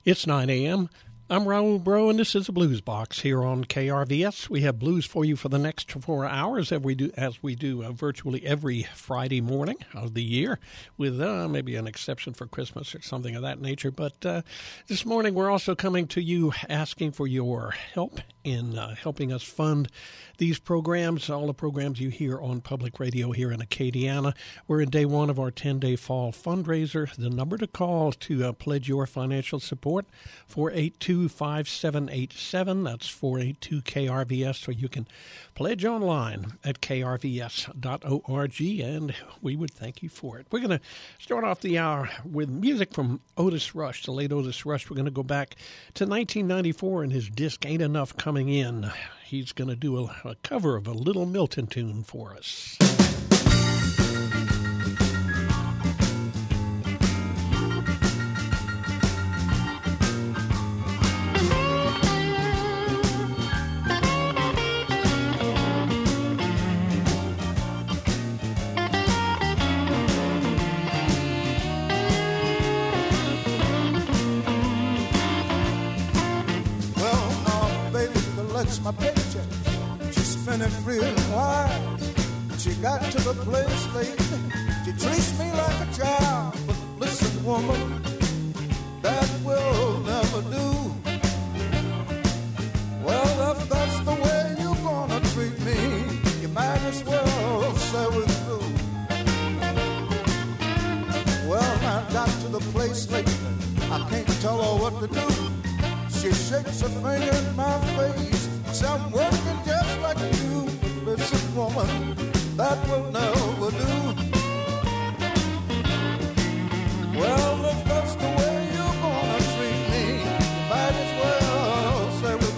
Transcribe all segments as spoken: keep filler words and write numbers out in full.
It's nine a.m. I'm Raul Bro, and this is the Blues Box here on K R V S. We have blues for you for the next four hours, as we do, as we do uh, virtually every Friday morning of the year, with uh, maybe an exception for Christmas or something of that nature. But uh, this morning we're also coming to you asking for your help in uh, helping us fund these programs, all the programs you hear on public radio here in Acadiana. We're in day one of our ten-day fall fundraiser. The number to call to uh, pledge your financial support, four eight two, five seven eight seven. That's four eight two K R V S, or you can pledge online at K R V S dot org, and we would thank you for it. We're going to start off the hour with music from Otis Rush, the late Otis Rush. We're going to go back to nineteen ninety-four and his disc Ain't Enough Coming In. He's going to do a, a cover of a Little Milton tune for us. My paycheck, she spent it real hard. She got to the place late. She treats me like a child. But listen, woman, that will never do. Well, if that's the way you're gonna treat me, you might as well say we're through. Well, I got to the place late. I can't tell her what to do. She shakes her finger in my face. I'm working just like you. Listen, woman, that will never do. Well, if that's the way you're gonna treat me, you might as well say we're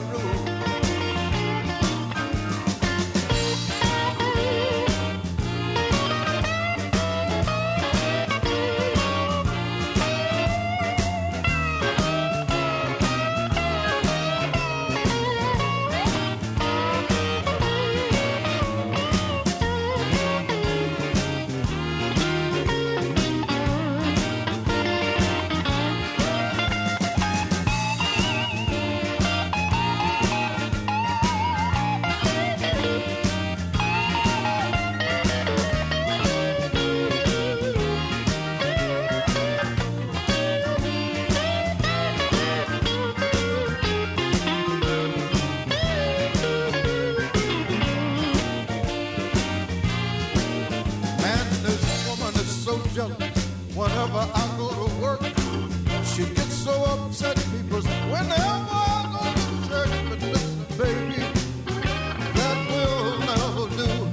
whenever I go to work, she gets so upset because whenever I go to church, but listen, baby, that will never do.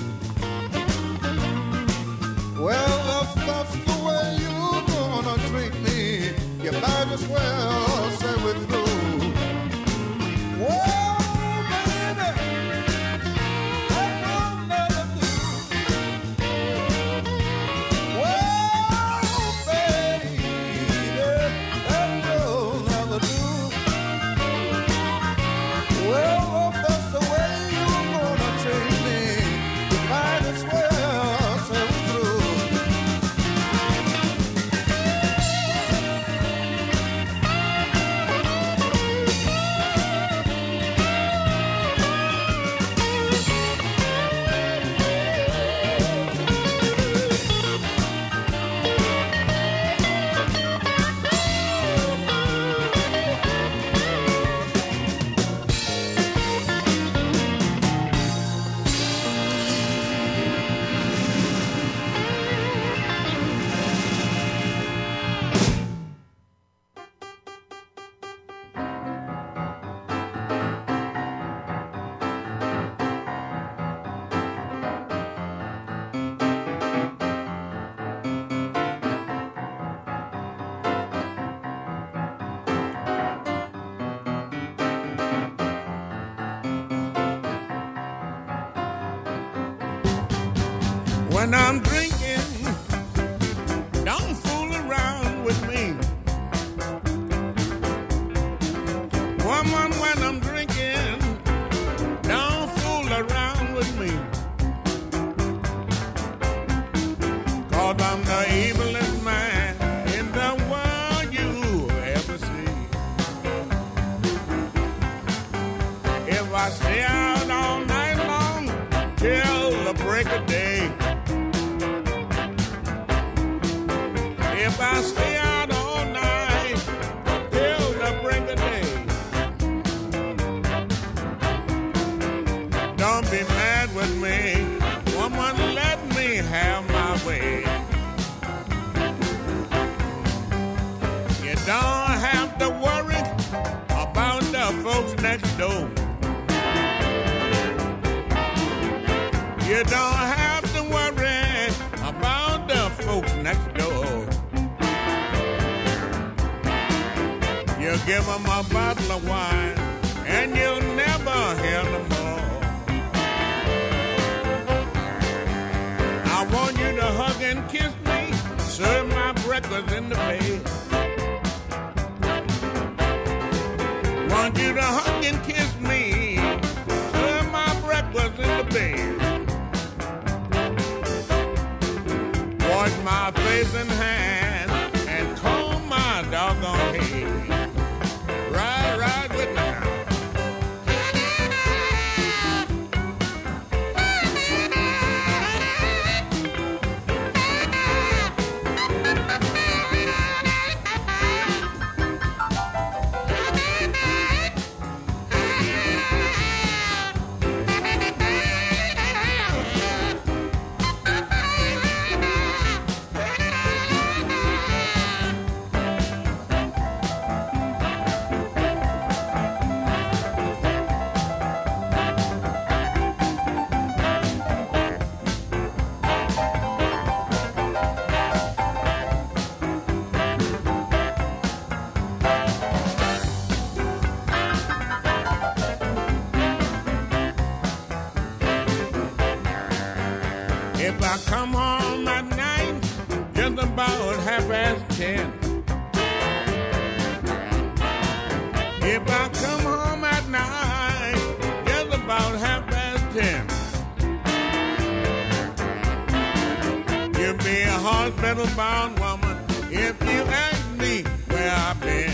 Well, if that's the way you're gonna treat me, you might as well say we're through. Whoa! When I'm drinking, don't fool around with me. Woman, when I'm drinking, don't fool around with me. 'Cause I'm the evilest man in the world you ever see. I stay out all night long till the break of day. If I stay out all night till the break of day, don't be mad with me, woman, let me have my way. You don't have to worry about the folks next door. You don't have to worry about the folks next door. You give them a bottle of wine and you'll never hear no more. I want you to hug and kiss me, serve my breakfast in the bed. Want you to hug and kiss me, serve my breakfast in the bed. Wash my face and hands and comb my doggone head. Ride, ride with me now. If I come home at night, just about half past ten. If I come home at night, just about half past ten. You'll be a hospital-bound woman if you ask me where I've been.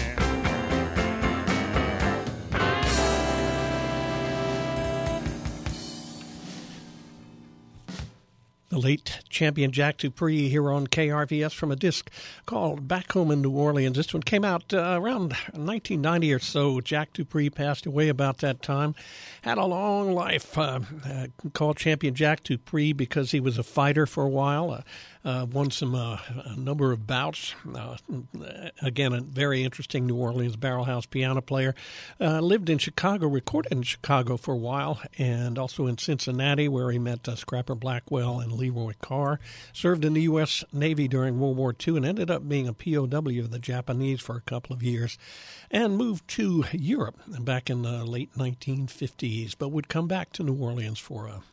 The late champion Jack Dupree here on K R V S from a disc called Back Home in New Orleans. This one came out uh, around nineteen ninety or so. Jack Dupree passed away about that time. Had a long life. Uh, uh, called champion Jack Dupree because he was a fighter for a while. Uh, uh, won some uh, a number of bouts. Uh, again, a very interesting New Orleans barrel house piano player. Uh, lived in Chicago, recorded in Chicago for a while, and also in Cincinnati where he met uh, Scrapper Blackwell and Leroy Carr. Served in the U S Navy during World War Two and ended up being a P O W of the Japanese for a couple of years and moved to Europe back in the late nineteen fifties, but would come back to New Orleans for a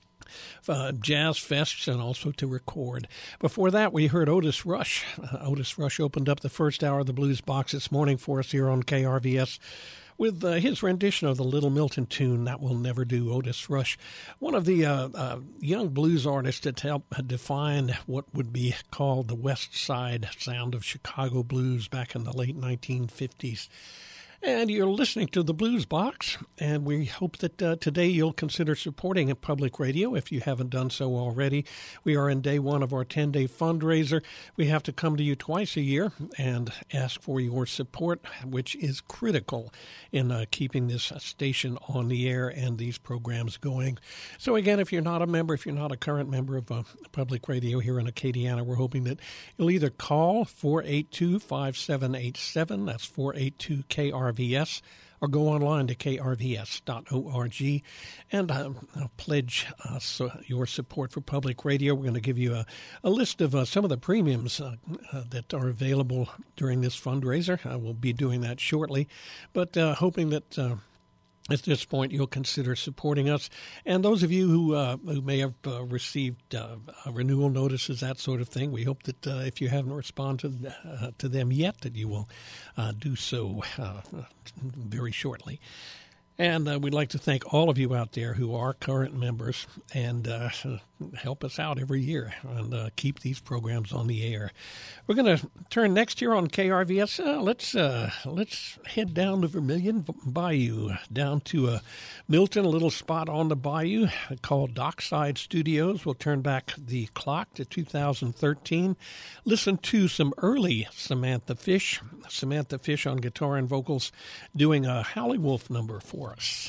Uh, jazz fests and also to record. Before that, we heard Otis Rush. Uh, Otis Rush opened up the first hour of the Blues Box this morning for us here on K R V S with uh, his rendition of the Little Milton tune, That Will Never Do. Otis Rush, one of the uh, uh, young blues artists that helped define what would be called the West Side sound of Chicago blues back in the late nineteen fifties. And you're listening to the Blues Box, and we hope that uh, today you'll consider supporting a public radio if you haven't done so already. We are in day one of our ten-day fundraiser. We have to come to you twice a year and ask for your support, which is critical in uh, keeping this station on the air and these programs going. So again, if you're not a member, if you're not a current member of uh, public radio here in Acadiana, we're hoping that you'll either call four eight two, five seven eight seven, that's four eight two K R V S, or go online to k r v s dot org and uh, pledge uh, so your support for public radio. We're going to give you a, a list of uh, some of the premiums uh, uh, that are available during this fundraiser. I will be doing that shortly, but uh, hoping that uh, at this point you'll consider supporting us. And those of you who uh, who may have uh, received uh, renewal notices, that sort of thing, we hope that uh, if you haven't responded uh, to them yet, that you will uh, do so uh, very shortly. And uh, we'd like to thank all of you out there who are current members and uh, help us out every year and uh, keep these programs on the air. We're going to turn next year on K R V S. Uh, let's uh, let's head down to Vermilion Bayou, down to uh, Milton, a little spot on the bayou called Dockside Studios. We'll turn back the clock to two thousand thirteen. Listen to some early Samantha Fish. Samantha Fish on guitar and vocals doing a Howlin' Wolf number for us.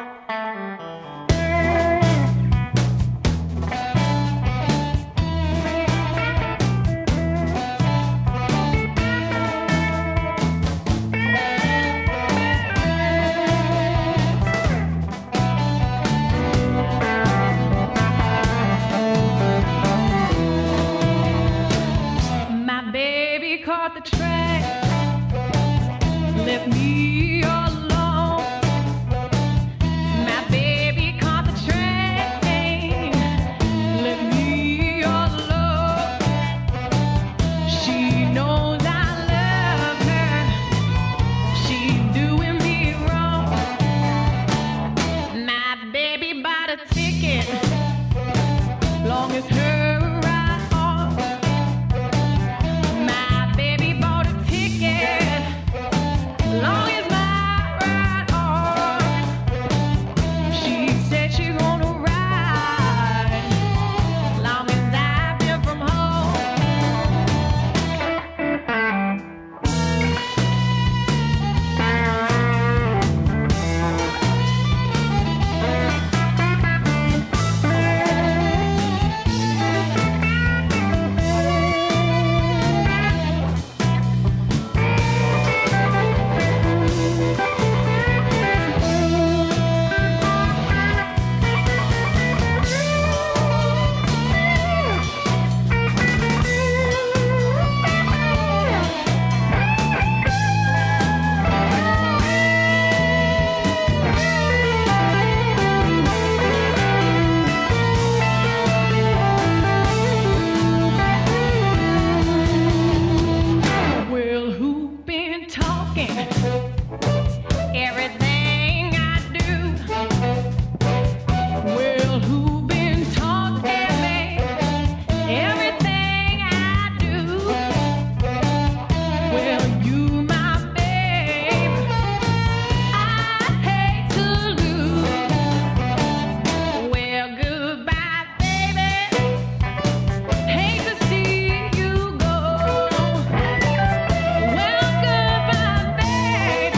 The track left me all alone. My baby caught the train, left me all alone. She knows I love her, she's doing me wrong. My baby bought a ticket, long as her long as my ride on. She said she's gonna ride long as I've been from home. Baby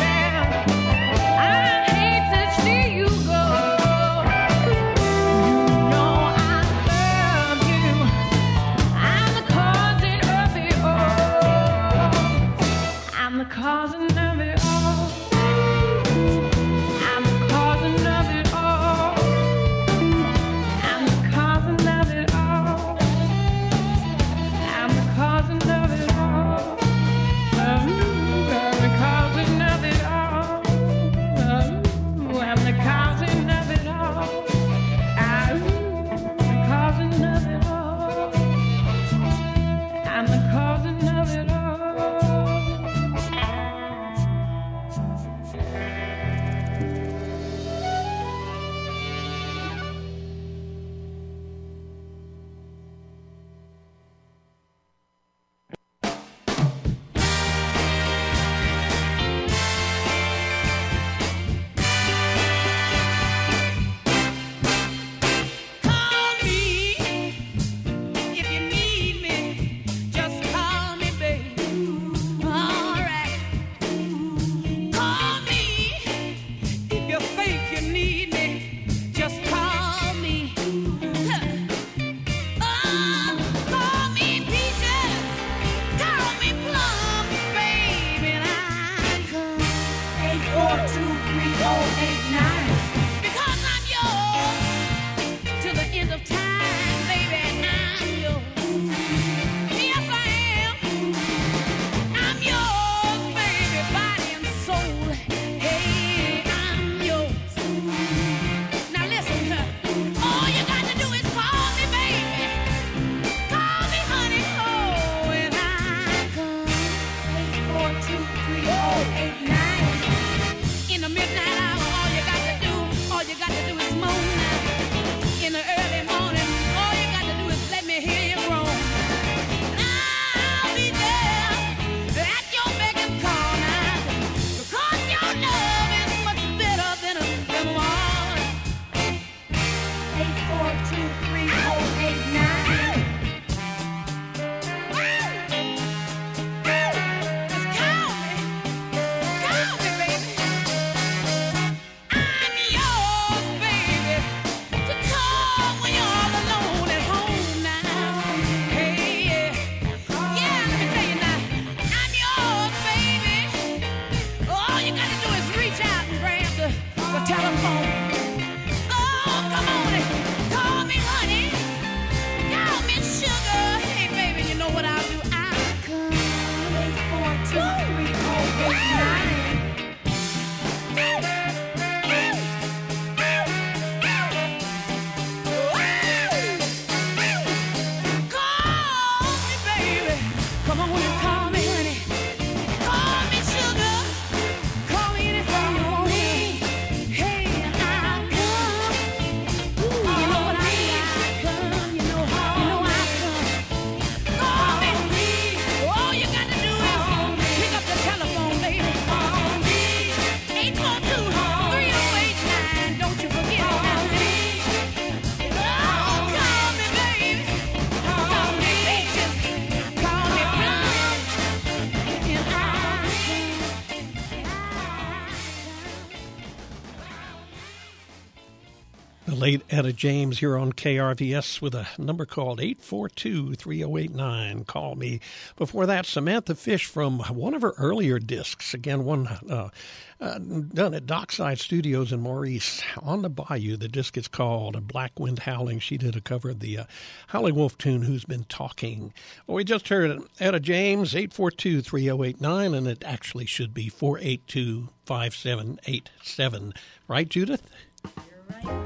The late Etta James here on K R V S with a number called eight four two, three oh eight nine. Call me. Before that, Samantha Fish from one of her earlier discs. Again, one uh, uh, done at Dockside Studios in Maurice on the Bayou. The disc is called Black Wind Howling. She did a cover of the uh, Howling Wolf tune, Who's Been Talking. Well, we just heard Etta James, eight four two, three oh eight nine, and it actually should be four eight two, five seven eight seven. Right, Judith? You're right.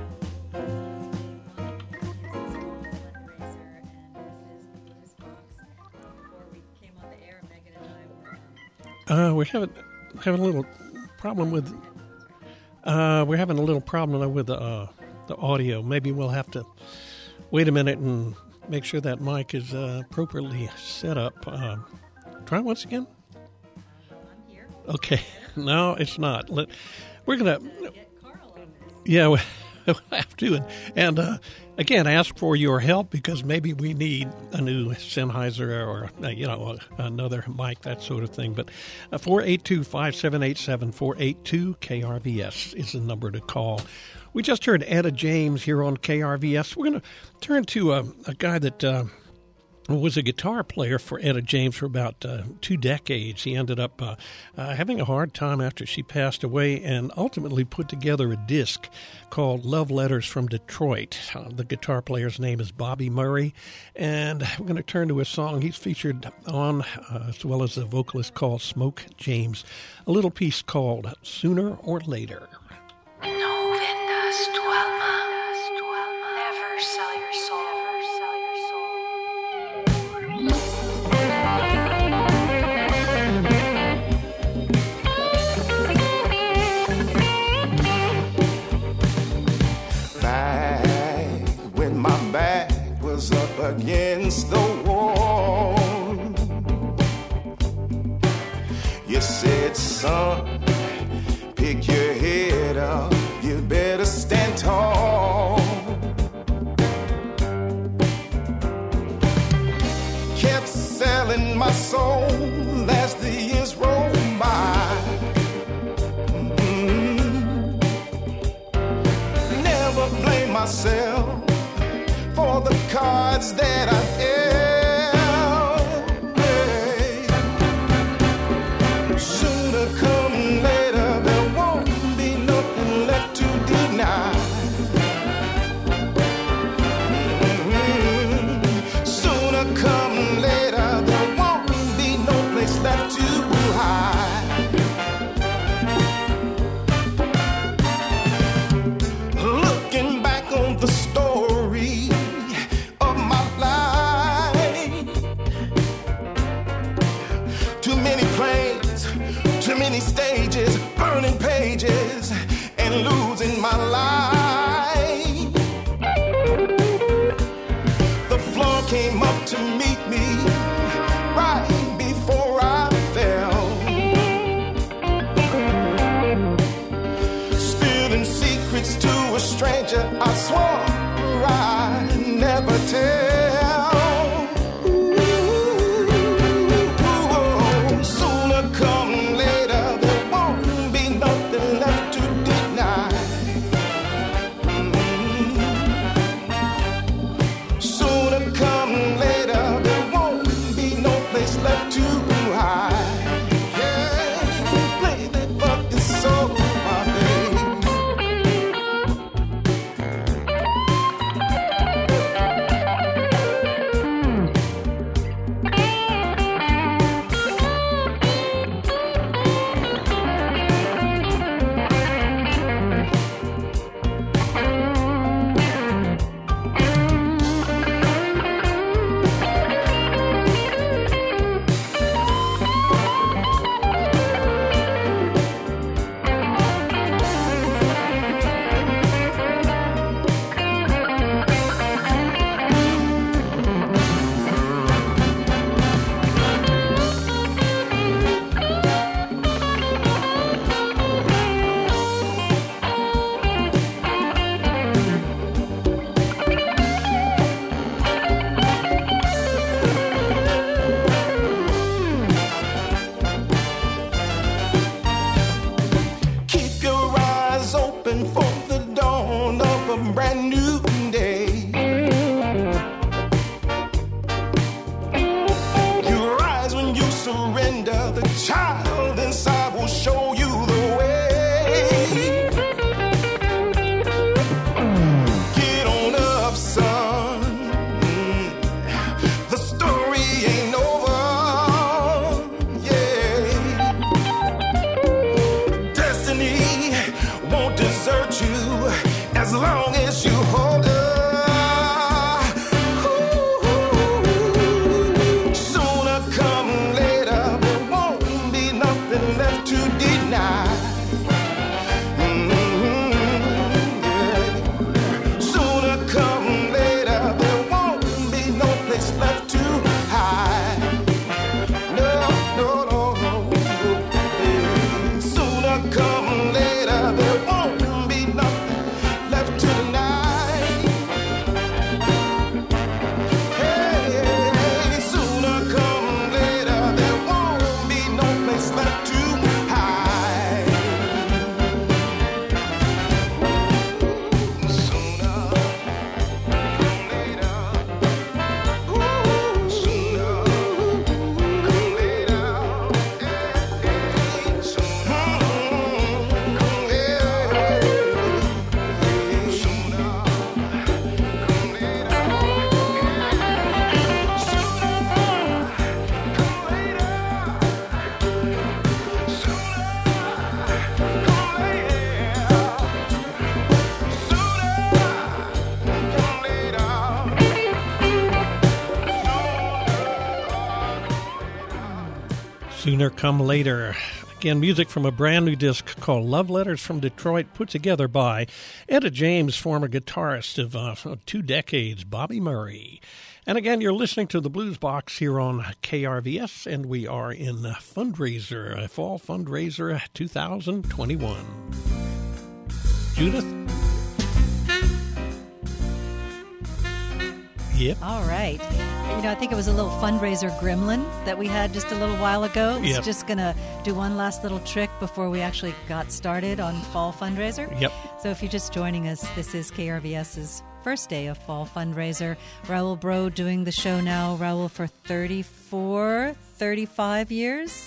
Uh, we're having having a little problem with uh, we're having a little problem with the uh, the audio. Maybe we'll have to wait a minute and make sure that mic is uh, appropriately set up. Uh, try once again. I'm here. Okay, no, it's not. Let, we're gonna. Get Carl on this. Yeah, we- we'll have to. And, and uh, again, ask for your help because maybe we need a new Sennheiser or, uh, you know, a, another mic, that sort of thing. But uh, four eight two, five seven eight seven, four eight two K R V S is the number to call. We just heard Etta James here on K R V S. We're going to turn to a, a guy that uh, was a guitar player for Etta James for about uh, two decades. He ended up uh, uh, having a hard time after she passed away and ultimately put together a disc called Love Letters from Detroit. Uh, the guitar player's name is Bobby Murray, and we're going to turn to a song he's featured on, uh, as well as a vocalist called Smoke James, a little piece called Sooner or Later. No vendas tu alma, never sell your soul. Back when my back was up against the wall, you said, son, pick your head up, you better stand tall. Kept selling my soul as the years rolled by. Mm-hmm. Never blame myself for the cards that I dealt. Hey. Sooner come later, there won't be nothing left to deny. Mm-hmm. Sooner come later, there won't be no place left to hide. Looking back on the story of my life, too many planes, too many stages, burning pages, and losing my life. The floor came up to meet me right before I fell. Spilling secrets to a stranger, I swore I'd never tell. Ooh, sooner come later, there won't be nothing left to deny. Mm. Sooner come later, there won't be no place left to hide. Yeah, play that fucking soul, my baby. brand new day. You rise when you surrender. The child inside will show you the way. Get on up, son. The story ain't over. Yeah. Destiny won't desert you as long as you hold her. Ooh, sooner come later, there won't be nothing left to deny. Mhm, yeah. Sooner come later, there won't be no place left to hide. No, no, no, no. Yeah. Sooner come later, there won't be nothing left to deny. Hey, sooner come later, there won't be no place left to hide. Sooner come later, ooh, sooner come later, hey, sooner come later, sooner come later, Sooner Come Later. Again, music from a brand new disc called Love Letters from Detroit, put together by Etta James, former guitarist of uh, two decades, Bobby Murray. And again, you're listening to the Blues Box here on K R V S, and we are in fundraiser, a fall fundraiser two thousand twenty-one. Judith? Yep. All right. You know, I think it was a little fundraiser gremlin that we had just a little while ago. It's Yep. just going to do one last little trick before we actually got started on Fall Fundraiser. Yep. So if you're just joining us, this is KRVS's first day of Fall Fundraiser. Raul Bro doing the show now, Raul, for thirty-four, thirty-five years?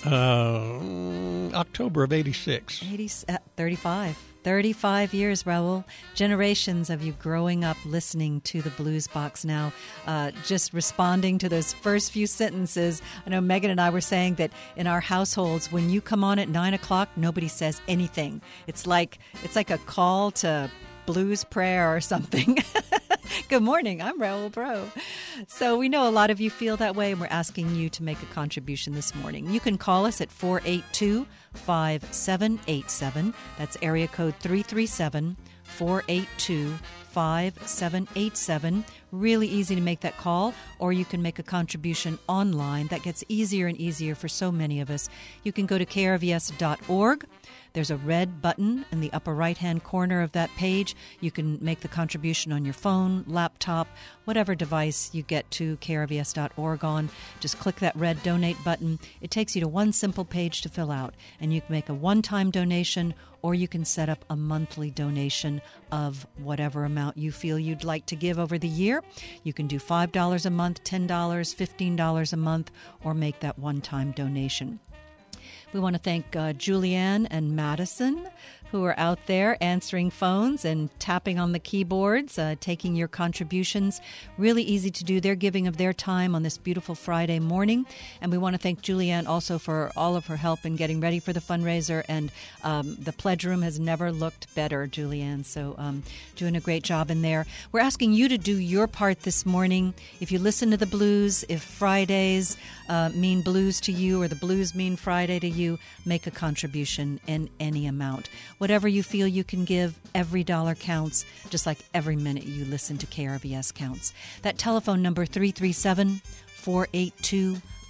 Uh, October of eighty-six. eighty, uh, thirty-five. thirty-five years, Raul. Generations of you growing up listening to the Blues Box now, uh, just responding to those first few sentences. I know Megan and I were saying that in our households, when you come on at nine o'clock, nobody says anything. It's like it's like a call to blues prayer or something. Good morning, I'm Raul Bro. So we know a lot of you feel that way, and we're asking you to make a contribution this morning. You can call us at four eight two, five seven eight seven. That's area code three three seven, four eight two, five seven eight seven. Really easy to make that call, or you can make a contribution online. That gets easier and easier for so many of us. You can go to K R V S dot org. There's a red button in the upper right-hand corner of that page. You can make the contribution on your phone, laptop, whatever device you get to K R V S dot org on. Just click that red donate button. It takes you to one simple page to fill out, and you can make a one-time donation, or you can set up a monthly donation of whatever amount you feel you'd like to give over the year. You can do five dollars a month, ten dollars, fifteen dollars a month, or make that one-time donation. We want to thank uh, Julianne and Madison, who are out there answering phones and tapping on the keyboards, uh, taking your contributions. Really easy to do. They're giving of their time on this beautiful Friday morning. And we want to thank Julianne also for all of her help in getting ready for the fundraiser. And um, the pledge room has never looked better, Julianne. So um, doing a great job in there. We're asking you to do your part this morning. If you listen to the blues, if Fridays uh, mean blues to you or the blues mean Friday to you, make a contribution in any amount. Whatever you feel you can give, every dollar counts, just like every minute you listen to K R V S counts. That telephone number, three three seven, four eight two,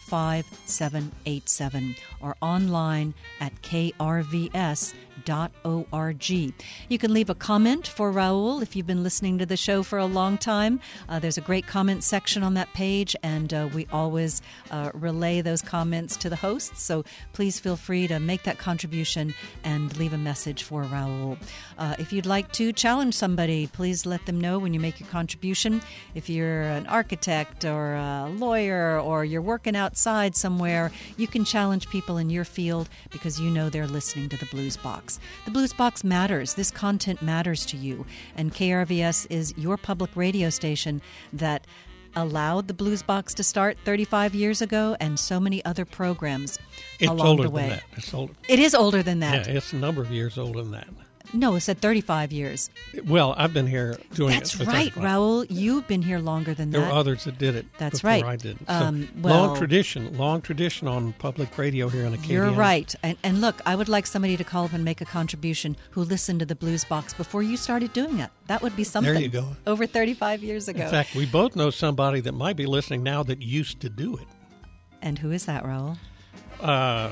five seven eight seven or online at k r v s dot org. You can leave a comment for Raul if you've been listening to the show for a long time. Uh, there's a great comment section on that page, and uh, we always uh, relay those comments to the hosts, so please feel free to make that contribution and leave a message for Raul. Uh, if you'd like to challenge somebody, please let them know when you make your contribution. If you're an architect or a lawyer or you're working outside somewhere, you can challenge people in your field because you know they're listening to the Blues Box. The Blues Box matters. This content matters to you. And K R V S is your public radio station that allowed the Blues Box to start thirty-five years ago, and so many other programs It's along older the way. than that. It's older. It is older than that. Yeah, it's a number of years older than that. No, it said thirty-five years. Well, I've been here doing That's it for right, thirty-five. Raul. You've been here longer than There that. were others that did it That's before right. I did. So Um, well- long tradition, long tradition on public radio here in Acadia. You're right. And, and look, I would like somebody to call up and make a contribution who listened to the Blues Box before you started doing it. That would be something. you go. Over thirty-five years ago. In fact, we both know somebody that might be listening now that used to do it. And who is that, Raul? Uh,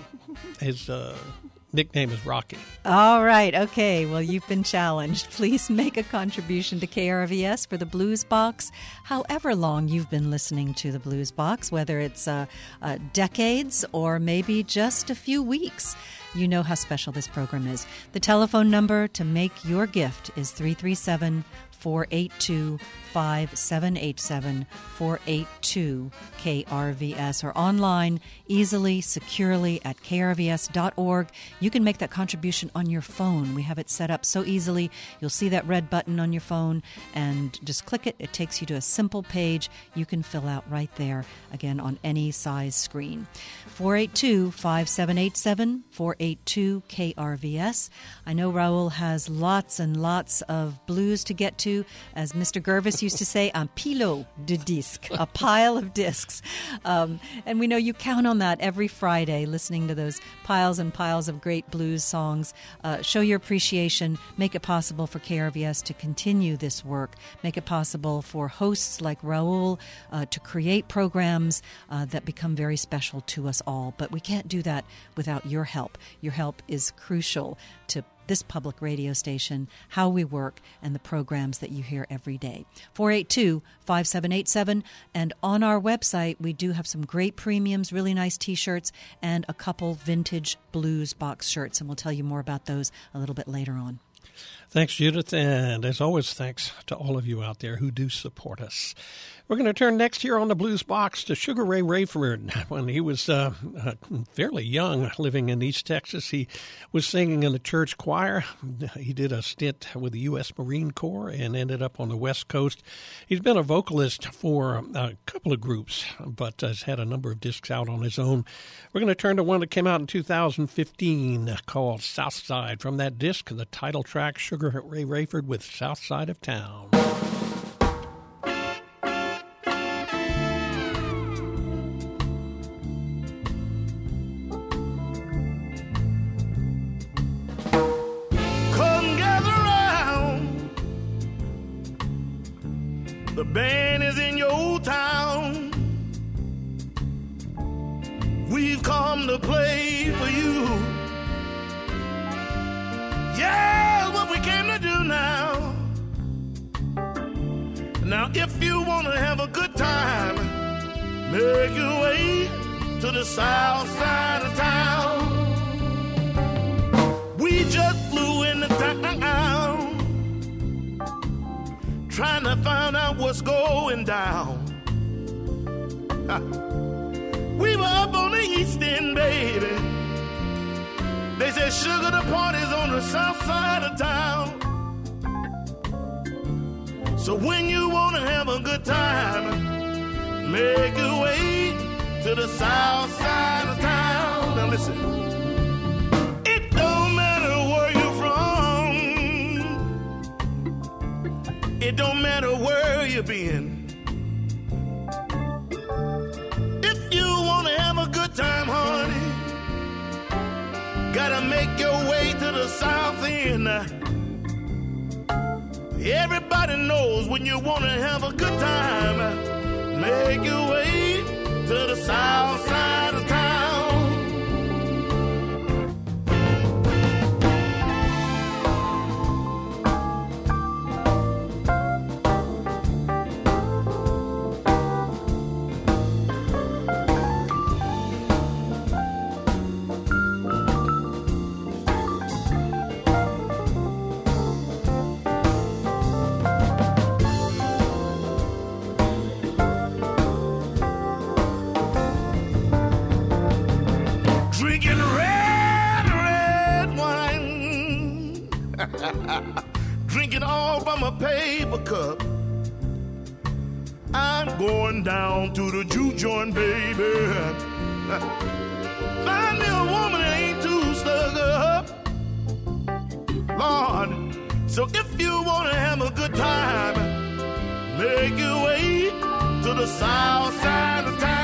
his uh, nickname is Rocky. All right. Okay. Well, you've been challenged. Please make a contribution to K R V S for the Blues Box. However long you've been listening to the Blues Box, whether it's uh, uh, decades or maybe just a few weeks, you know how special this program is. The telephone number to make your gift is three three seven, four eight two, five seven eight seven, four eight two K R V S, or online easily, securely at k r v s dot org. You can make that contribution on your phone. We have it set up so easily. You'll see that red button on your phone and just click it. It takes you to a simple page you can fill out right there, again, on any size screen. four eight two, five seven eight seven, four eight two K R V S. I know Raul has lots and lots of blues to get to. As Mister Gervis used to say, un pilo de disc, a pile of discs. Um, and we know you count on that every Friday, listening to those piles and piles of great blues songs. Uh, show your appreciation. Make it possible for K R V S to continue this work. Make it possible for hosts like Raul uh, to create programs uh, that become very special to us all. But we can't do that without your help. Your help is crucial to this public radio station, how we work, and the programs that you hear every day. four eight two, five seven eight seven. And on our website, we do have some great premiums, really nice T-shirts, and a couple vintage Blues Box shirts. And we'll tell you more about those a little bit later on. Thanks, Judith. And as always, thanks to all of you out there who do support us. We're going to turn next here on the Blues Box to Sugar Ray Rayford. When he was uh, uh, fairly young, living in East Texas, he was singing in the church choir. He did a stint with the U S Marine Corps and ended up on the West Coast. He's been a vocalist for a couple of groups, but has had a number of discs out on his own. We're going to turn to one that came out in two thousand fifteen called Southside. From that disc, the title track, Sugar Ray Rayford with South Side of Town. The band is in your town. We've come to play for you. Yeah, what we came to do now. Now, if you want to have a good time, make your way to the south side of town. We just flew into town, trying to find out what's going down. We were up on the East End, baby. They said, sugar, the party's on the south side of town. So when you want to have a good time, make your way to the south side of town. Now listen, it don't matter where you're from. It don't matter where you've been. If you want to have a good time, honey, gotta make your way to the south end. Everybody knows when you want to have a good time, make your way to to the south side of town. Drinking red, red wine. Drinking all from a paper cup. I'm going down to the juke joint, baby. Find me a woman that ain't too stuck up. Lord, so if you want to have a good time, make your way to the south side of town.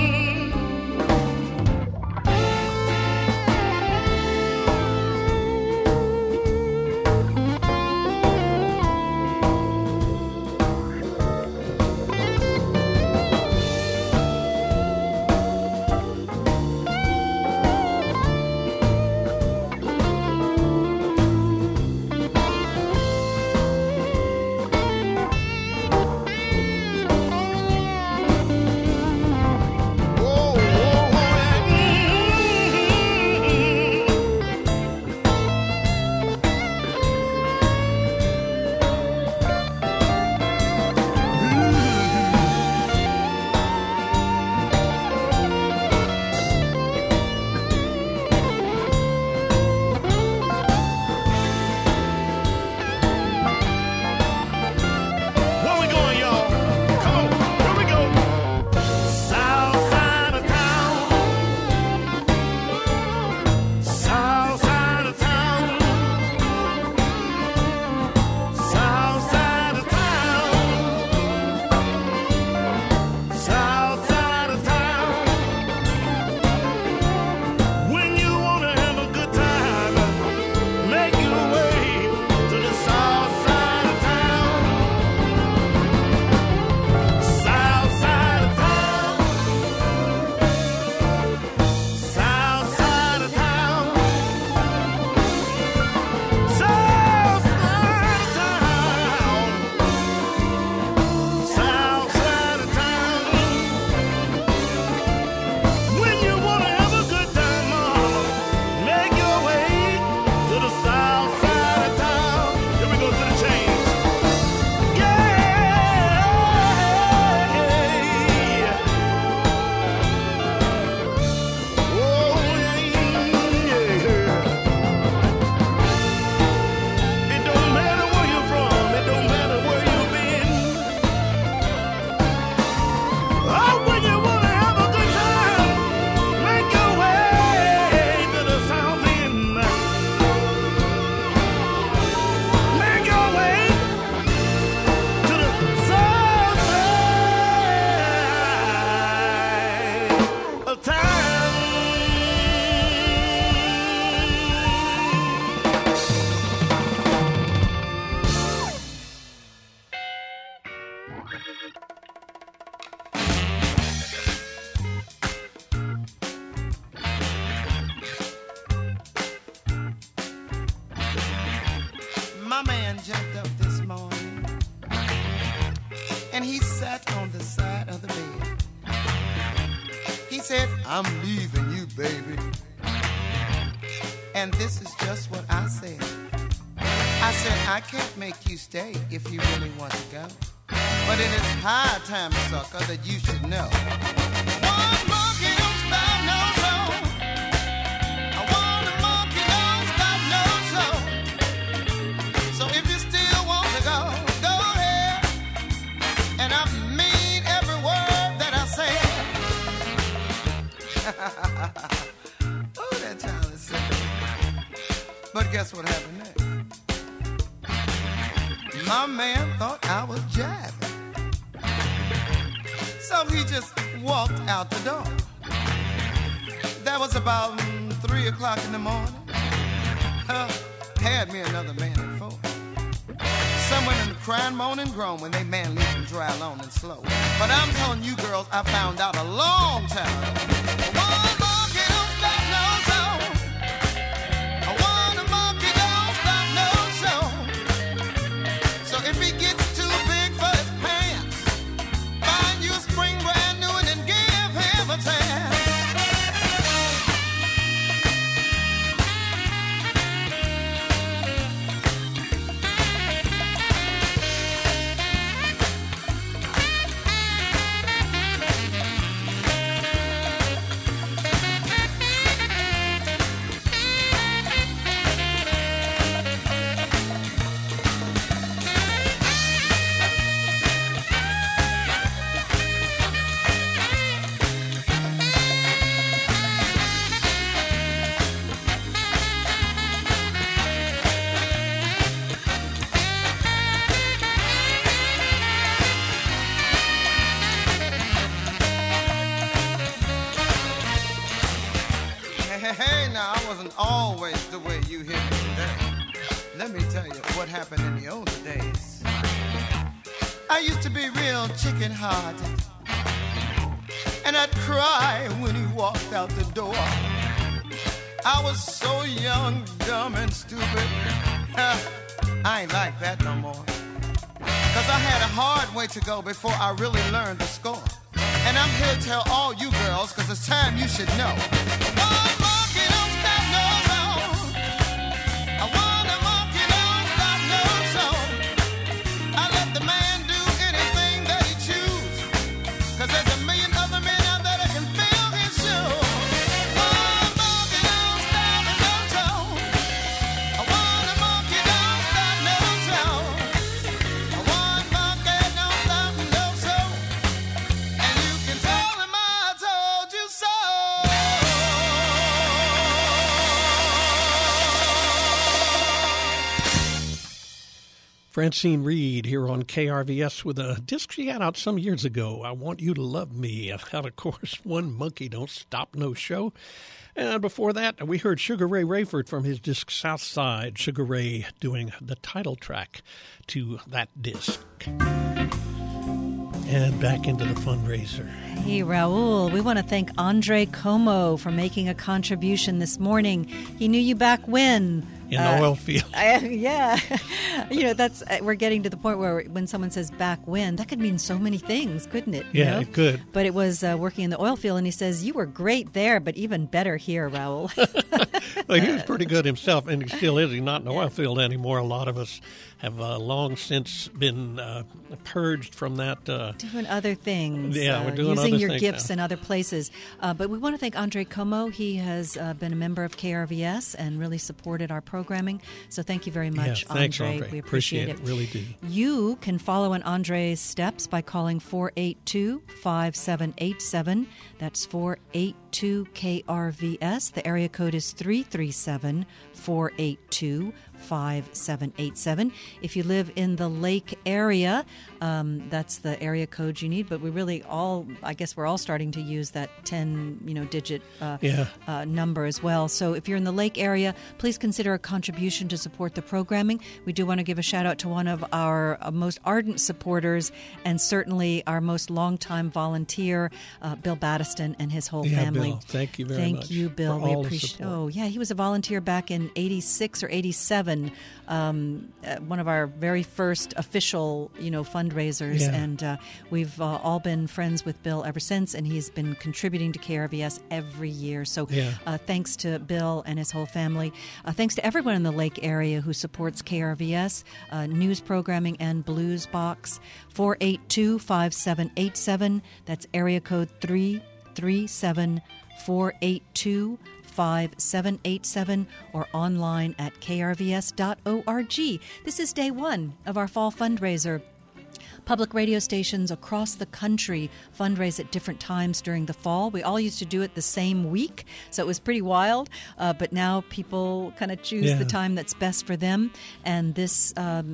My man jumped up this morning and he sat on the side of the bed. He said, "I'm leaving you, baby." And this is just what I said. I said, "I can't make you stay if you really want to go. But it is high time, sucker, that you should know. One monkey don't stop no show. One monkey don't stop no show. So if you still want to go, go ahead. And I mean every word that I say." Oh, that child is sick. But guess what happened next? My man thought I was jiving. So he just walked out the door. That was about mm, three o'clock in the morning. Uh, had me another man at four. Some women cry and moan and groan when they man leaves them dry, alone and slow. But I'm telling you girls, I found out a long time ago. One monkey don't stop no show. One monkey don't stop no show. So if he gets too big for his pants, find you a spring brand new and then give him a chance. Hey, now, I wasn't always the way you hear me today. Let me tell you what happened in the older days. I used to be real chicken-hearted, and I'd cry when he walked out the door. I was so young, dumb, and stupid. I ain't like that no more. Cause I had a hard way to go before I really learned the score. And I'm here to tell all you girls, cause it's time you should know. One monkey don't stop no show. One monkey don't stop no show. I let the man do anything that he chooses, cause there's a million other men out there that can fill his shoes. One monkey don't stop no show. One monkey don't stop no show. One monkey don't stop no show. And you can tell him I told you so. Francine Reed here on K R V S with a disc she had out some years ago, I Want You to Love Me. And of course, One Monkey Don't Stop No Show. And before that, we heard Sugar Ray Rayford from his disc Southside. Sugar Ray doing the title track to that disc. And back into the fundraiser. Hey, Raul, we want to thank Andre Como for making a contribution this morning. He knew you back when? In the uh, oil field. I, yeah. you know, that's uh, we're getting to the point where when someone says back when, that could mean so many things, couldn't it? Yeah, you know? It could. But it was uh, working in the oil field, and he says, you were great there, but even better here, Raul. Well, he was pretty good himself, and he still is. He's not in the oil field anymore. A lot of us have uh, long since been uh, purged from that. Uh, doing other things. Yeah, we're doing uh, Using other your things gifts now. in other places. Uh, but we want to thank Andre Como. He has uh, been a member of K R V S and really supported our programming. So thank you very much, yeah, thanks, Andre. Andre. We appreciate, appreciate it. Really do. You can follow in Andre's steps by calling four eight two, five seven eight seven. That's four eight two K R V S. The area code is three three seven, four eight two, five seven eight seven. If you live in the Lake area, um, that's the area code you need. But we really all, I guess we're all starting to use that ten, you know, digit uh, Yeah. uh, number as well. So if you're in the Lake area, please consider a contribution to support the programming. We do want to give a shout out to one of our uh, most ardent supporters and certainly our most longtime volunteer, uh, Bill Battiston and his whole Yeah, family. Bill, thank you very Thank much you, Bill. for We all the appreciate. support. Oh, yeah, he was a volunteer back in eighty-six or eighty-seven. Um, uh, one of our very first official, you know, fundraisers, Yeah. and uh, we've uh, all been friends with Bill ever since. And he's been contributing to K R V S every year. So, Yeah. uh, thanks to Bill and his whole family. Uh, thanks to everyone in the Lake area who supports K R V S uh, news programming and Blues Box. four eight two, five seven eight seven. That's area code three three seven, four eight two, five seven eight seven, or online at k r v s dot org. This is day one of our fall fundraiser. Public radio stations across the country fundraise at different times during the fall. We all used to do it the same week, so it was pretty wild. Uh, but now people kind of choose Yeah. the time that's best for them. And this um,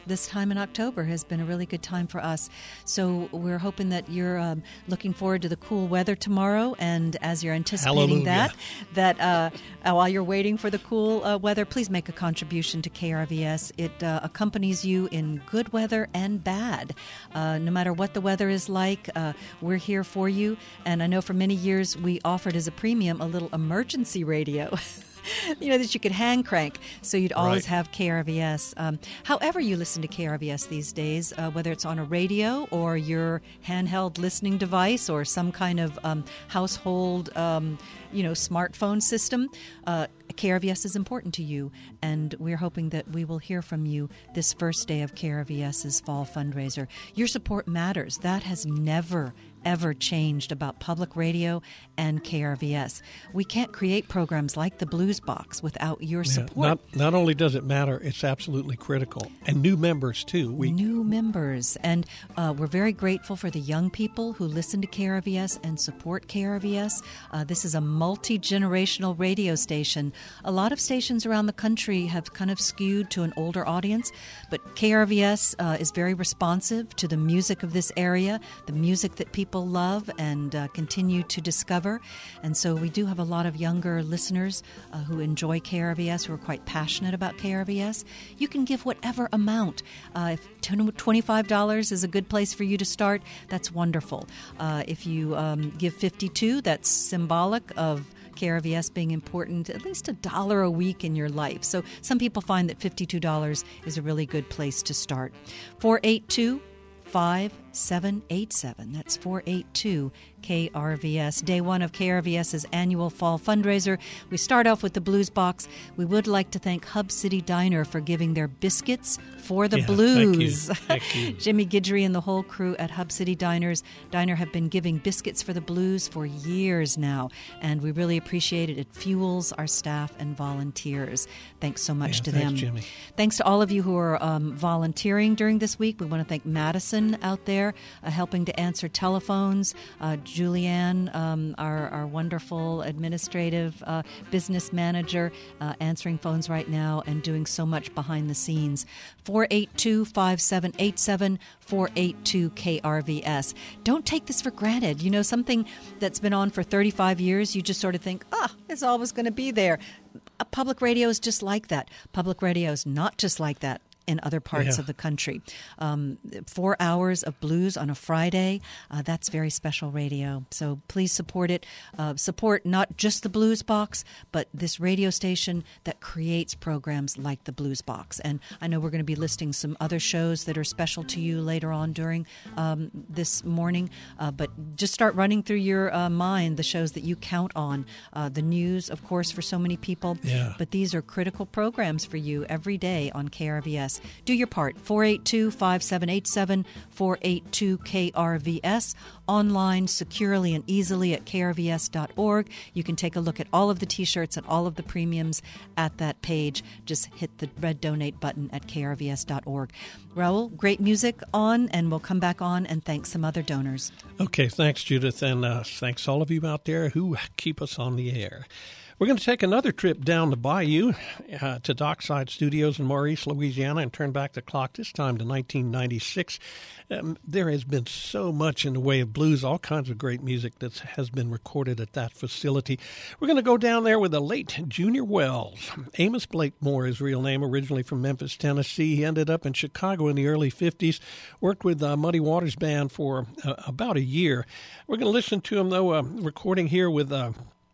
this time in October has been a really good time for us. So we're hoping that you're um, looking forward to the cool weather tomorrow, and as you're anticipating Hallelujah. that, that uh, uh, while you're waiting for the cool uh, weather, please make a contribution to K R V S. It uh, accompanies you in good weather and bad. Uh, no matter what the weather is like, uh, we're here for you. And I know for many years we offered as a premium a little emergency radio. You know, that you could hand crank, so you'd always Right. have K R V S. Um, however you listen to K R V S these days, uh, whether it's on a radio or your handheld listening device or some kind of um, household, um, you know, smartphone system, uh, K R V S is important to you, and we're hoping that we will hear from you this first day of K R V S's fall fundraiser. Your support matters. That has never ever changed about public radio and K R V S. We can't create programs like the Blues Box without your Yeah, support. not not only does it matter, it's absolutely critical. And new members, too. We New members. And uh, we're very grateful for the young people who listen to K R V S and support K R V S. Uh, this is a multi-generational radio station. A lot of stations around the country have kind of skewed to an older audience, but K R V S uh, is very responsive to the music of this area, the music that people love and uh, continue to discover. And so we do have a lot of younger listeners uh, who enjoy K R V S, who are quite passionate about K R V S. You can give whatever amount. Uh, if twenty-five dollars is a good place for you to start, that's wonderful. Uh, if you um, give fifty-two dollars, that's symbolic of K R V S being important, at least a dollar a week in your life. So some people find that fifty-two dollars is a really good place to start. four eight two, five seven eight seven. That's four eight two K R V S. Day one of K R V S's annual fall fundraiser. We start off with the Blues Box. We would like to thank Hub City Diner for giving their biscuits for the Yeah, blues. thank you. Thank you. Jimmy Guidry and the whole crew at Hub City Diners Diner have been giving biscuits for the blues for years now, and we really appreciate it. It fuels our staff and volunteers. Thanks so much Yeah, to thanks, them. Jimmy. Thanks to all of you who are um, volunteering during this week. We want to thank Madison out there uh, helping to answer telephones. Uh, Julianne, um, our, our wonderful administrative uh, business manager, uh, answering phones right now and doing so much behind the scenes. four eight two, five seven eight seven, four eight two K R V S. Don't take this for granted. You know, something that's been on for thirty-five years, you just sort of think, ah, it's always going to be there. A public radio is just like that. Public radio is not just like that in other parts Yeah. of the country. Um, four hours of blues on a Friday, uh, that's very special radio. So please support it. Uh, support not just the Blues Box, but this radio station that creates programs like the Blues Box. And I know we're going to be listing some other shows that are special to you later on during um, this morning, uh, but just start running through your uh, mind the shows that you count on. Uh, the news, of course, for so many people, Yeah. but these are critical programs for you every day on K R V S. Do your part. four eight two, five seven eight seven, four eight two K R V S. Online, securely and easily at K R V S dot org. You can take a look at all of the T-shirts and all of the premiums at that page. Just hit the red donate button at K R V S dot org. Raul, great music on, and we'll come back on and thank some other donors. Okay, thanks, Judith, and uh, thanks all of you out there who keep us on the air. We're going to take another trip down the bayou uh, to Dockside Studios in Maurice, Louisiana, and turn back the clock, this time to nineteen ninety-six. Um, there has been so much in the way of blues, all kinds of great music that has been recorded at that facility. We're going to go down there with the late Junior Wells. Amos Blakemore, his real name, originally from Memphis, Tennessee. He ended up in Chicago in the early fifties, worked with uh, Muddy Waters Band for uh, about a year. We're going to listen to him, though, uh, recording here with... Uh,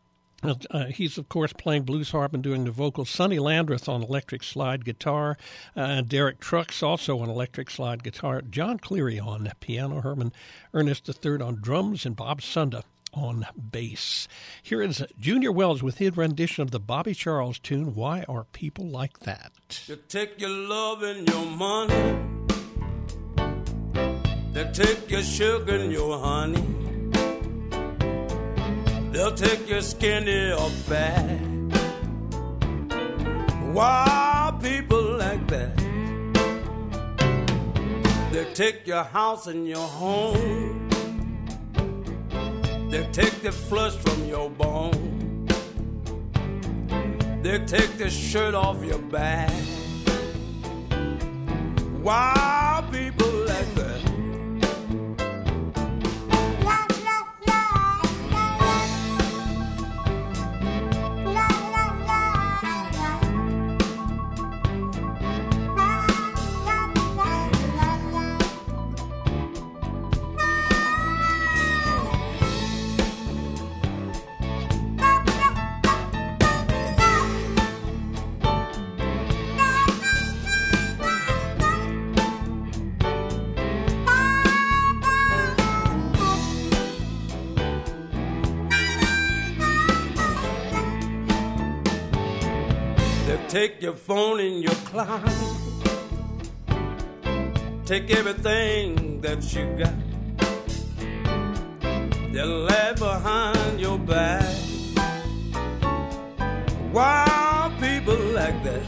Uh, he's, of course, playing blues harp and doing the vocals. Sonny Landreth on electric slide guitar. Uh, Derek Trucks also on electric slide guitar. John Cleary on piano. Herman Ernest the third on drums. And Bob Sunda on bass. Here is Junior Wells with his rendition of the Bobby Charles tune, Why Are People Like That? They take your love and your money. They take your sugar and your honey. They'll take your skinny or fat. Why are people like that? They take your house and your home. They take the flesh from your bone. They take the shirt off your back. Wild people like that. Take your phone and your clock. Take everything that you got. They'll laugh behind your back. Wild people like that.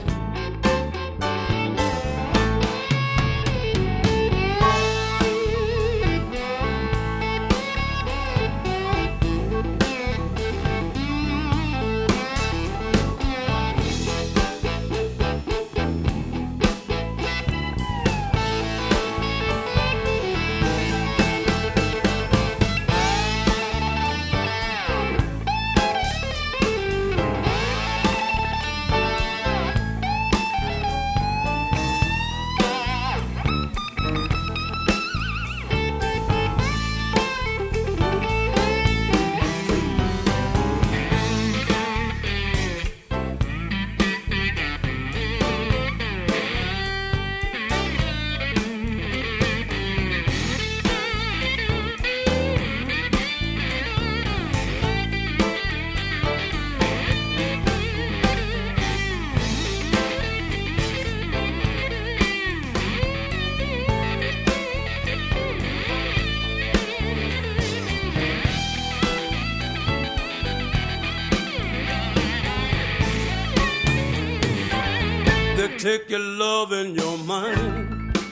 Take your love and your money.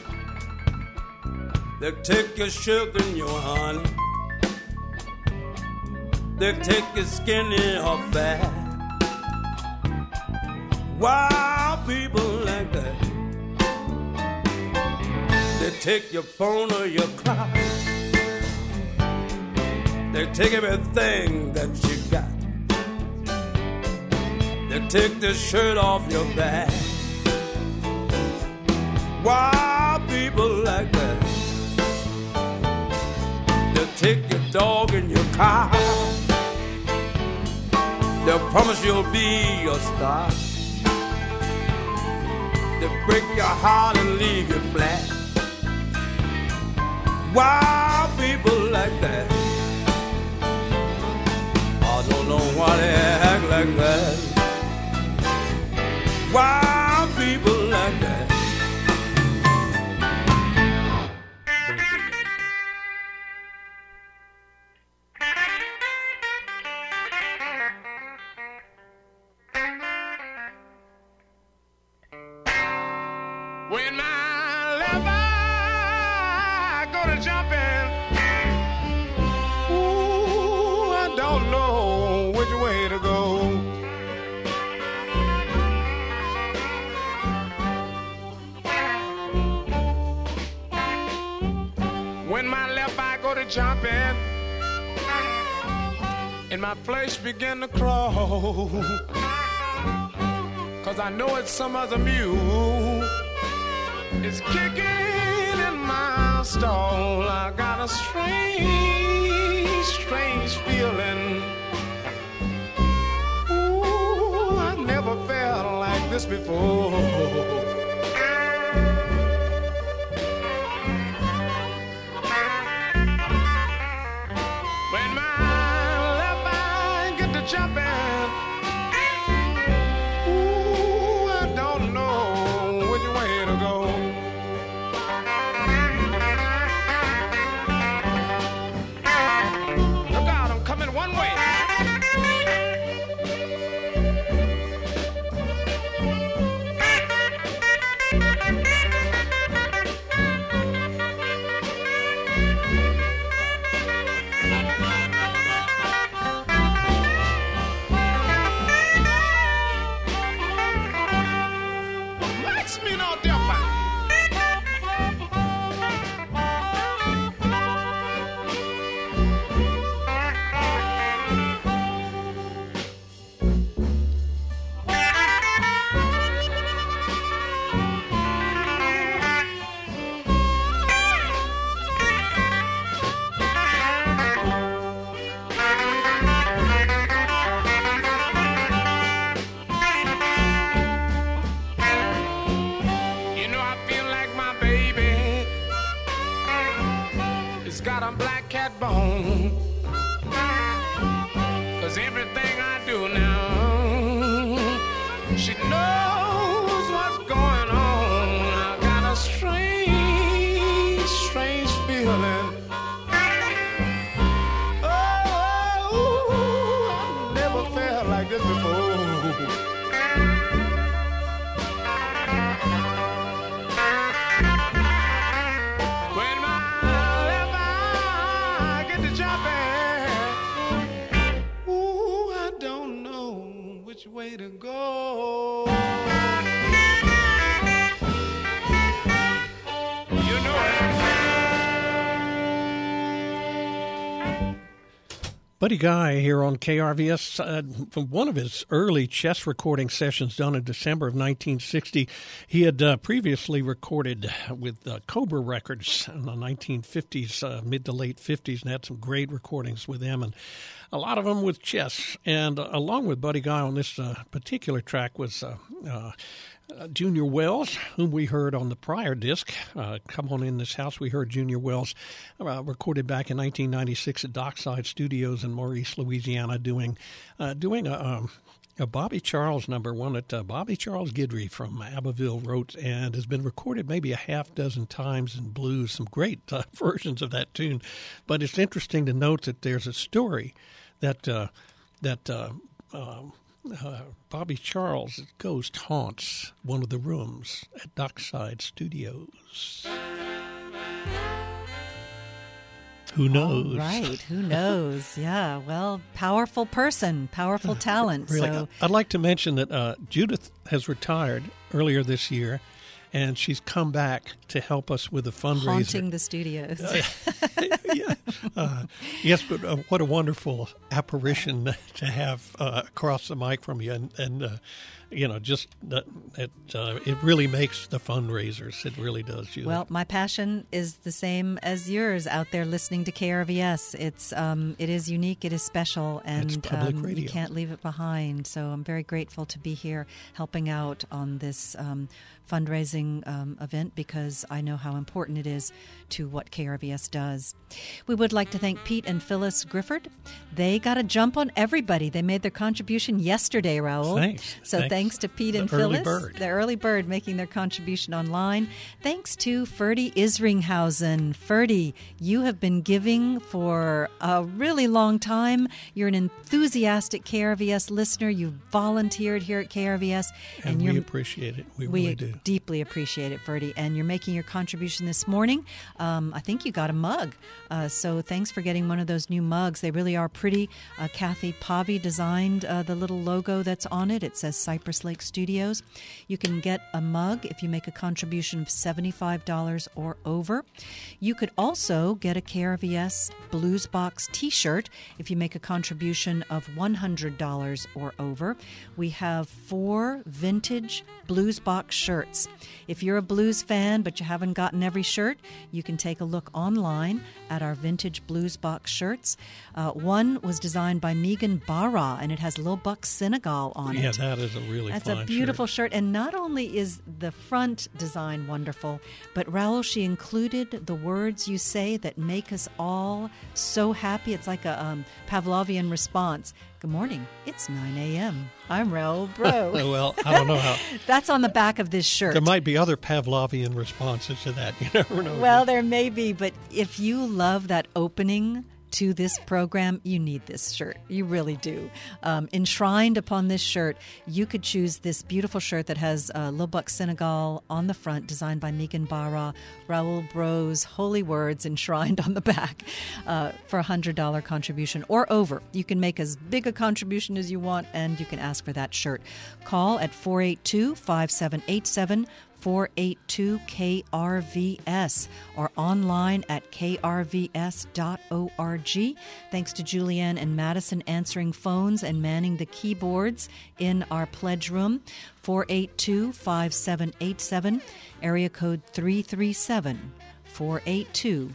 They'll take your sugar and your honey. They'll take your skinny or fat. Wild people like that. They take your phone or your clock. They take everything that you got. They take the shirt off your back. Wild people like that. They'll take your dog and your car. They'll promise you'll be a star. They'll break your heart and leave you flat. Wild people like that. I don't know why they act like that. Wild people like that. When my left eye go to jumping, ooh, I don't know which way to go. When my left eye go to jumping, and my flesh begin to crawl, 'cause I know it's some other mule. It's kicking in my stall. I got a strange, strange feeling. Ooh, I never felt like this before. When my left eye get to jumping, ooh, I don't know which way to go. One way. Makes me no different. She's got a black cat bone. Cause everything I do now, she knows what's going on. I got a strange, strange feeling. Oh, I never felt like this before. Way to go. You know Buddy Guy here on K R V S. Uh, from one of his early chess recording sessions done in December of nineteen sixty, he had uh, previously recorded with uh, Cobra Records in the nineteen fifties, uh, mid to late fifties, and had some great recordings with them, and a lot of them with chess. And uh, along with Buddy Guy on this uh, particular track was uh, uh, Uh, Junior Wells, whom we heard on the prior disc, uh, Come On In This House. We heard Junior Wells uh, recorded back in nineteen ninety-six at Dockside Studios in Maurice, Louisiana, doing uh, doing a, um, a Bobby Charles number, one that uh, Bobby Charles Guidry from Abbeville wrote and has been recorded maybe a half dozen times in blues, some great uh, versions of that tune. But it's interesting to note that there's a story that uh, that uh, um, Uh, Bobby Charles' ghost haunts one of the rooms at Dockside Studios. Who knows? All right, who knows? Yeah, well, powerful person, powerful talent. Really, So I'd like to mention that uh, Judith has retired earlier this year, and she's come back to help us with a fundraiser. haunting the studios. yeah. Uh, yes, but uh, what a wonderful apparition to have uh, across the mic from you, and, and uh, you know, just that it uh, it really makes the fundraisers. It really does. Judith. Well, my passion is the same as yours out there listening to K R V S. It's um, it is unique, it is special, and It's public um, radio. you can't leave it behind. So I'm very grateful to be here helping out on this um, fundraising um, event, because I know how important it is to what K R V S does. We would like to thank Pete and Phyllis Grifford. They got a jump on everybody. They made their contribution yesterday, Raul. Thanks. So Thanks. thanks to Pete The and early Phyllis, bird. the early bird, making their contribution online. Thanks to Ferdy Isringhausen. Ferdy, you have been giving for a really long time. You're an enthusiastic K R V S listener. You volunteered here at K R V S, and, and we you're appreciate it. We, we really do. deeply appreciate it, Ferdy. And you're making your contribution this morning. Um, I think you got a mug. Uh, so thanks for getting one of those new mugs. They really are pretty. Uh, Kathy Pavi designed uh, the little logo that's on it. It says Cypress Lake Studios. You can get a mug if you make a contribution of seventy-five dollars or over. You could also get a K R V S Blues Box t-shirt if you make a contribution of one hundred dollars or over. We have four vintage Blues Box shirts. If you're a blues fan but you haven't gotten every shirt, you can take a look online at our vintage Blues Box shirts. Uh, one was designed by Megan Barra, and it has Lil Buck Senegal on Yeah, it. that is a really That's fine a beautiful shirt. shirt. And not only is the front design wonderful, but Raul, she included the words you say that make us all so happy. It's like a um, Pavlovian response. Good morning. It's nine a.m. I'm Raul Bro. Well, I don't know how. That's on the back of this shirt. There might be other Pavlovian responses to that. You never know. Well, there may be, but if you love that opening to this program, you need this shirt. You really do. Um, enshrined upon this shirt, you could choose this beautiful shirt that has uh, Lil Buck Senegal on the front, designed by Megan Barra, Raul Bro's holy words enshrined on the back uh, for a one hundred dollars contribution or over. You can make as big a contribution as you want, and you can ask for that shirt. Call at four eight two, five seven eight seven, four eight two K R V S or online at k r v s dot org. Thanks to Julianne and Madison answering phones and manning the keyboards in our pledge room. four eight two, five seven eight seven, area code three three seven, four eight two, five seven eight seven.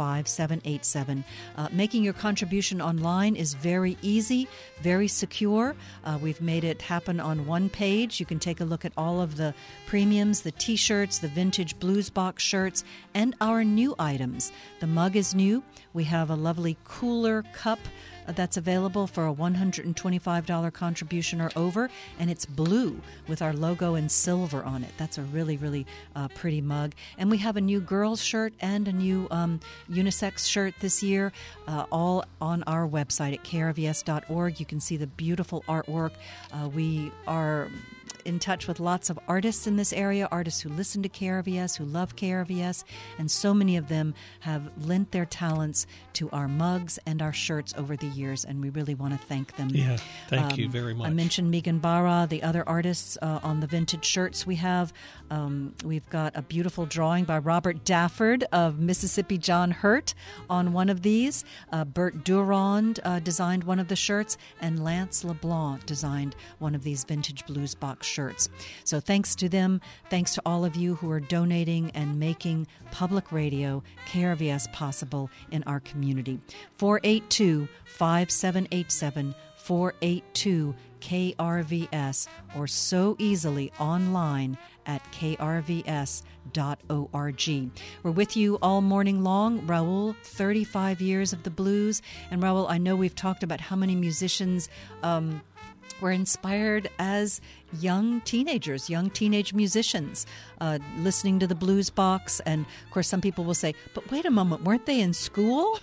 five seven eight seven. Uh, making your contribution online is very easy, very secure. Uh, we've made it happen on one page. You can take a look at all of the premiums, the T-shirts, the vintage Blues Box shirts, and our new items. The mug is new. We have a lovely cooler cup that's available for a one hundred twenty-five dollars contribution or over, and it's blue with our logo in silver on it. That's a really, really uh, pretty mug. And we have a new girls shirt and a new um, unisex shirt this year, uh, all on our website at K R V S dot org. You can see the beautiful artwork. Uh, we are in touch with lots of artists in this area, artists who listen to K R V S, who love K R V S, and so many of them have lent their talents to our mugs and our shirts over the years, and we really want to thank them. Yeah, thank um, you very much. I mentioned Megan Barra, the other artists uh, on the vintage shirts we have. Um, we've got a beautiful drawing by Robert Dafford of Mississippi John Hurt on one of these. Uh, Bert Durand uh, designed one of the shirts, and Lance LeBlanc designed one of these vintage Blues Box shirts. So thanks to them, thanks to all of you who are donating and making public radio, K R V S, possible in our community. four eight two, five seven eight seven, four eight two K R V S, or so easily online at K R V S dot org. We're with you all morning long. Raul, thirty-five years of the blues. And Raul, I know we've talked about how many musicians um, were inspired as young teenagers, young teenage musicians, uh, listening to the Blues Box. And, of course, some people will say, but wait a moment, weren't they in school?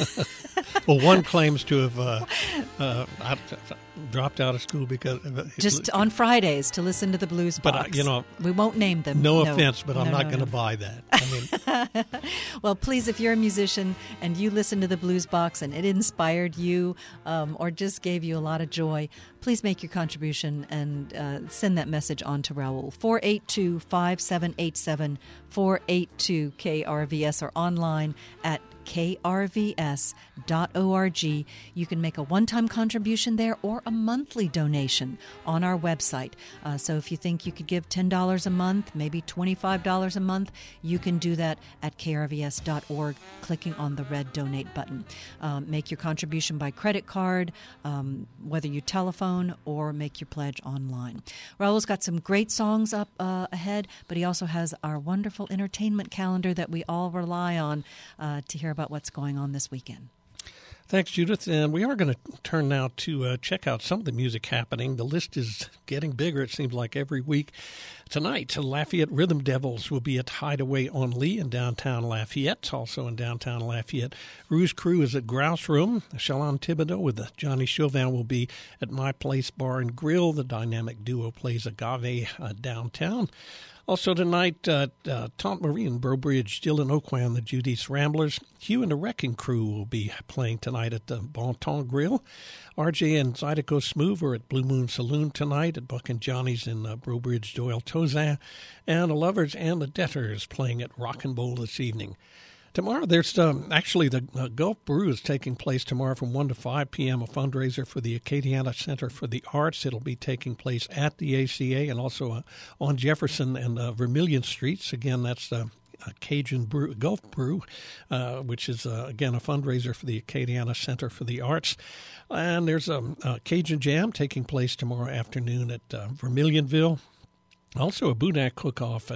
Well, one claims to have uh, uh, dropped out of school because... Just on Fridays to listen to the Blues Box. But, uh, you know... We won't name them. No, no offense, but no, I'm no, not no, going to no. buy that. I mean... Well, please, if you're a musician and you listen to the Blues Box and it inspired you um, or just gave you a lot of joy, please make your contribution and uh, send that message on to Raul. four eight two, five seven eight seven, four eight two K R V S, or online at K R V S dot org. You can make a one-time contribution there or a monthly donation on our website. Uh, so if you think you could give ten dollars a month, maybe twenty-five dollars a month, you can do that at K R V S dot org, clicking on the red donate button. Um, make your contribution by credit card, um, whether you telephone or make your pledge online. Raul's got some great songs up uh, ahead, but he also has our wonderful entertainment calendar that we all rely on uh, to hear about what's going on this weekend. Thanks, Judith. And we are going to turn now to uh, check out some of the music happening. The list is getting bigger, it seems like, every week. Tonight, Lafayette Rhythm Devils will be at Hideaway on Lee in downtown Lafayette, also in downtown Lafayette. Rouge Crew is at Grouse Room. Shalon Thibodeau with the Johnny Chauvin will be at My Place Bar and Grill. The dynamic duo plays Agave uh, downtown. Also tonight, uh, uh, Tante Marie and Brobridge, Dylan Oquan, the Judy's Ramblers. Hugh and the Wrecking Crew will be playing tonight at the Bon Ton Grill. R J and Zydeco Smooth are at Blue Moon Saloon tonight at Buck and Johnny's in uh, Brobridge, Doyle, Tozan. And the Lovers and the Debtors playing at Rock and Bowl this evening. Tomorrow, there's um, actually the uh, Gulf Brew is taking place tomorrow from one to five p.m., a fundraiser for the Acadiana Center for the Arts. It'll be taking place at the A C A and also uh, on Jefferson and uh, Vermilion Streets. Again, that's the uh, Cajun Brew, Gulf Brew, uh, which is, uh, again, a fundraiser for the Acadiana Center for the Arts. And there's a, a Cajun Jam taking place tomorrow afternoon at uh, Vermilionville. Also a Boudin cook-off